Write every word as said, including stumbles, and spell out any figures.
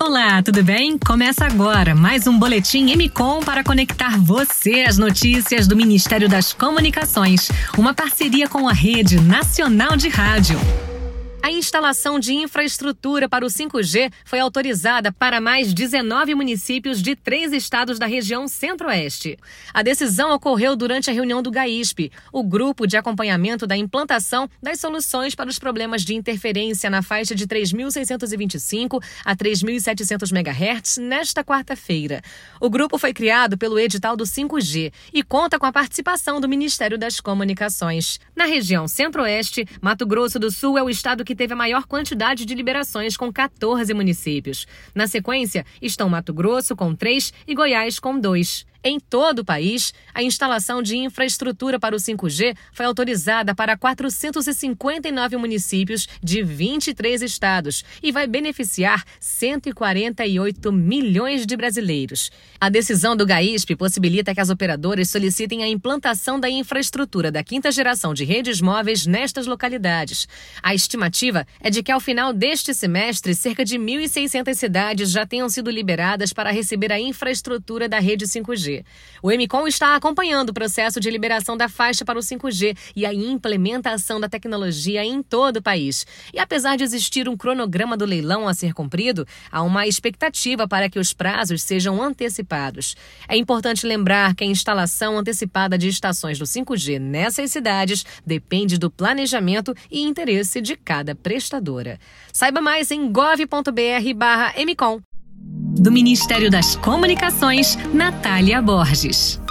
Olá, tudo bem? Começa agora mais um Boletim Emicom para conectar você às notícias do Ministério das Comunicações, uma parceria com a Rede Nacional de Rádio. A instalação de infraestrutura para o cinco G foi autorizada para mais dezenove municípios de três estados da região Centro-Oeste. A decisão ocorreu durante a reunião do GAISP, o Grupo de Acompanhamento da Implantação das Soluções para os Problemas de Interferência na faixa de três mil seiscentos e vinte e cinco a três mil e setecentos megahertz, nesta quarta-feira. O grupo foi criado pelo edital do cinco G e conta com a participação do Ministério das Comunicações. Na região Centro-Oeste, Mato Grosso do Sul é o estado que teve a maior quantidade de liberações, com quatorze municípios. Na sequência, estão Mato Grosso com três e Goiás com dois. Em todo o país, a instalação de infraestrutura para o cinco G foi autorizada para quatrocentos e cinquenta e nove municípios de vinte e três estados e vai beneficiar cento e quarenta e oito milhões de brasileiros. A decisão do GAISP possibilita que as operadoras solicitem a implantação da infraestrutura da quinta geração de redes móveis nestas localidades. A estimativa é de que, ao final deste semestre, cerca de mil e seiscentas cidades já tenham sido liberadas para receber a infraestrutura da rede cinco G. O Emicom está acompanhando o processo de liberação da faixa para o cinco G e a implementação da tecnologia em todo o país. E apesar de existir um cronograma do leilão a ser cumprido, há uma expectativa para que os prazos sejam antecipados. É importante lembrar que a instalação antecipada de estações do cinco G nessas cidades depende do planejamento e interesse de cada prestadora. Saiba mais em gov ponto br barra Emicom. Do Ministério das Comunicações, Natália Borges.